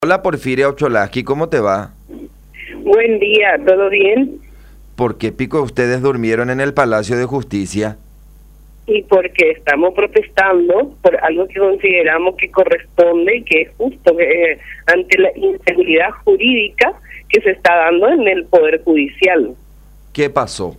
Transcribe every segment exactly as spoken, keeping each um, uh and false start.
Hola Porfiria Ocholaski, ¿cómo te va? Buen día, ¿todo bien? ¿Por qué pico ustedes durmieron en el Palacio de Justicia? Y porque estamos protestando por algo que consideramos que corresponde y que es justo eh, ante la inseguridad jurídica que se está dando en el Poder Judicial. ¿Qué pasó?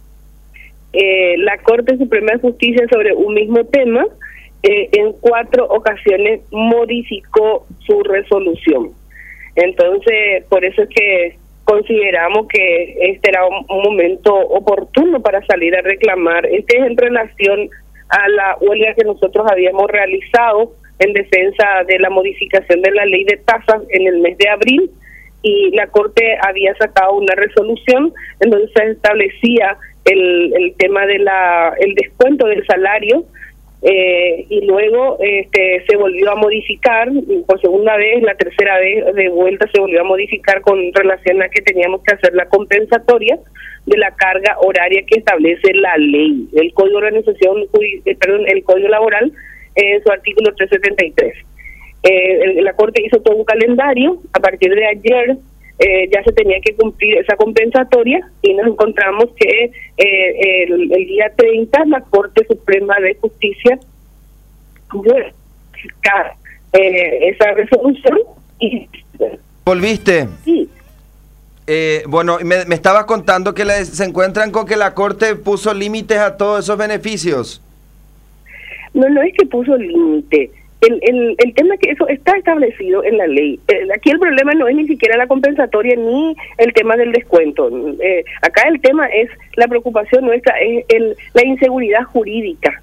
Eh, la Corte Suprema de Justicia sobre un mismo tema eh, en cuatro ocasiones modificó su resolución. Entonces, por eso es que consideramos que este era un, un momento oportuno para salir a reclamar. Este es en relación a la huelga que nosotros habíamos realizado en defensa de la modificación de la ley de tasas en el mes de abril, y la Corte había sacado una resolución en donde se establecía el, el tema de la el descuento del salario. Eh, y luego este, se volvió a modificar por segunda vez, la tercera vez de vuelta se volvió a modificar con relación a que teníamos que hacer la compensatoria de la carga horaria que establece la ley, el Código de Organización, eh, perdón, el Código Laboral, en su artículo trescientos setenta y tres. Eh, la Corte hizo todo un calendario. A partir de ayer eh, ya se tenía que cumplir esa compensatoria, y nos encontramos que eh, el, el día treinta la Corte Suprema de Justicia modificar eh, esa resolución y ¿Volviste? sí. Eh, bueno, me, me estabas contando que le- se encuentran con que la Corte puso límites a todos esos beneficios. No, no es que puso límite. El, el, el tema es que eso está establecido en la ley. Eh, aquí el problema no es ni siquiera la compensatoria ni el tema del descuento. Eh, acá el tema es, la preocupación nuestra es el, la inseguridad jurídica.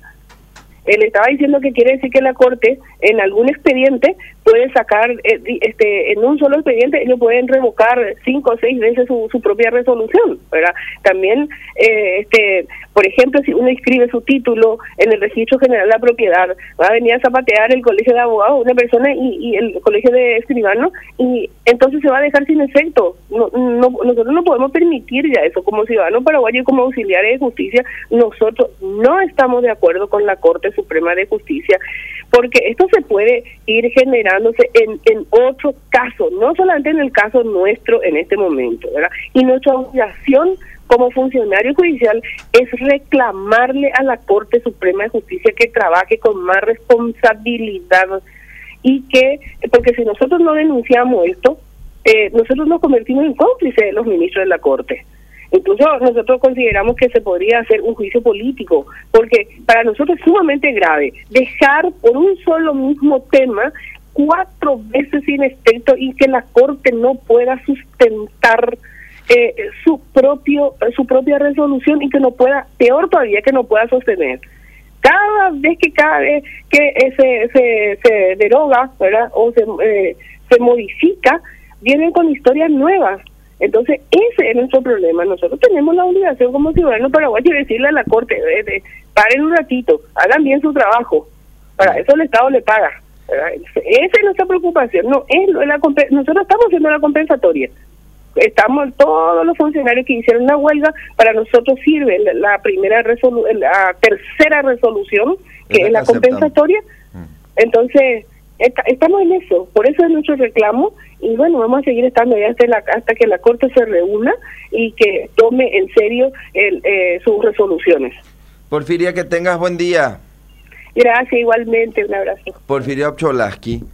Él estaba diciendo que quiere decir que la Corte en algún expediente puede sacar, eh, este en un solo expediente ellos pueden revocar cinco o seis veces su, su propia resolución, ¿verdad? También, eh, este por ejemplo, si uno inscribe su título en el Registro General de la Propiedad, va a venir a zapatear el Colegio de Abogados una persona y, y el Colegio de Escribanos, y entonces se va a dejar sin efecto. No, no, nosotros no podemos permitir ya eso. Como ciudadanos paraguayos y como auxiliares de justicia, nosotros no estamos de acuerdo con la Corte Suprema de Justicia, porque esto se puede ir generándose en, en otros casos, no solamente en el caso nuestro en este momento, ¿verdad? Y nuestra obligación como funcionario judicial es reclamarle a la Corte Suprema de Justicia que trabaje con más responsabilidad, y que, porque si nosotros no denunciamos esto, eh, nosotros nos convertimos en cómplices de los ministros de la Corte. Incluso nosotros consideramos que se podría hacer un juicio político, porque para nosotros es sumamente grave dejar por un solo mismo tema cuatro veces sin efecto y que la Corte no pueda sustentar eh, su propio su propia resolución, y que no pueda, peor todavía, que no pueda sostener. Cada vez que cada vez que eh, se, se, se deroga, ¿verdad?, o se, eh, se modifica, vienen con historias nuevas. Entonces, ese es nuestro problema. Nosotros tenemos la obligación como ciudadanos paraguayos de decirle a la Corte, de, de, paren un ratito, hagan bien su trabajo. Para eso el Estado le paga, ¿verdad? Esa es nuestra preocupación. No es la, nosotros estamos haciendo la compensatoria. Estamos, todos los funcionarios que hicieron la huelga, para nosotros sirve la, la primera resolu la tercera resolución, que es, es la que compensatoria. Mm. Entonces, está, estamos en eso. Por eso es nuestro reclamo. Y bueno, vamos a seguir estando ahí hasta, la, hasta que la Corte se reúna y que tome en serio el, eh, sus resoluciones. Porfiria, que tengas buen día. Gracias, igualmente, un abrazo. Porfiria Ocholaski.